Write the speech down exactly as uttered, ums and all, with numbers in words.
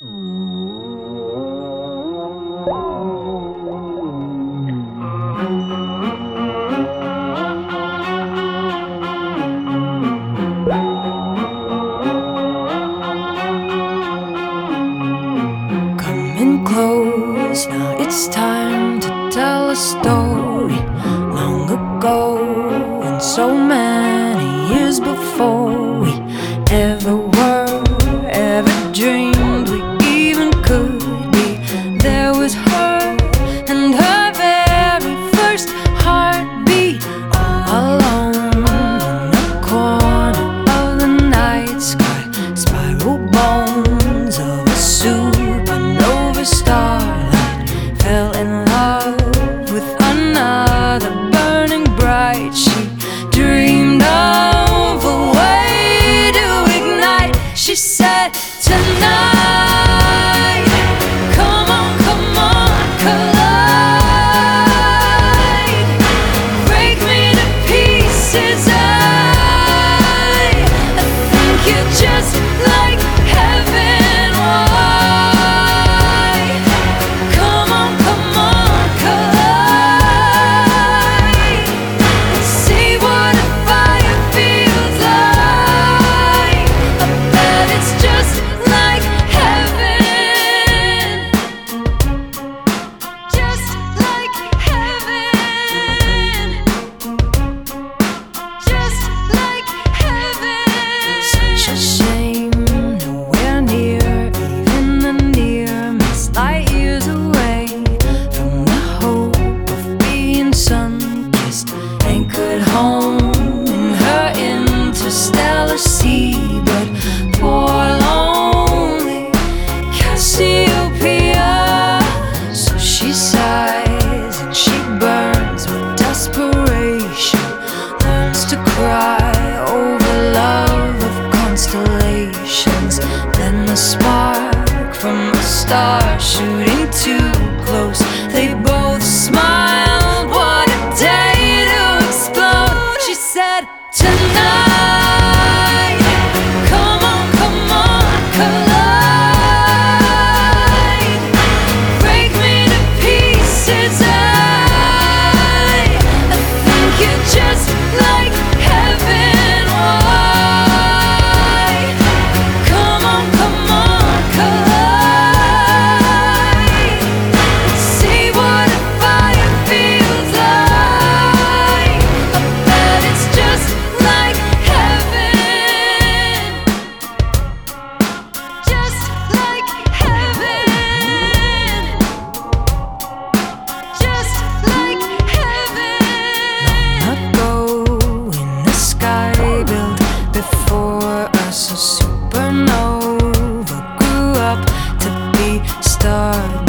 Coming close, now it's time to tell a story. Long ago, and so many years before we ever were, ever dreamed we even could be. There was her and her very first heartbeat, all alone in the corner of the night sky. Spiral bones of a supernova starlight fell in love with another burning bright. She dreamed of a way to ignite. She said, tonight, come on, come on, collide. Break me to pieces. I, I think you're just like heaven. Why? Come on, come on, collide. See what a fire feels like. I bet it's just like heaven. Just like heaven. Just like heaven. Such a shame, nowhere near, even the near miss, light years away from the hope of being sun-kissed, anchored home in her interstellar sea. But poor lonely Cassiopeia, so she sighs and she burns with desperation, learns to cry over love of constellations. Then the spark from a star shooting too close, they both smiled. What a day to explode. She said, tonight, come on, come on, collide. Break me to pieces. I, I think you're just like heaven. Why? Come on, come on, collide. See what a fire feels like. I bet it's just like heaven. Just like heaven. Just like heaven. Long ago in the sky built before us, a supernova grew up to be starred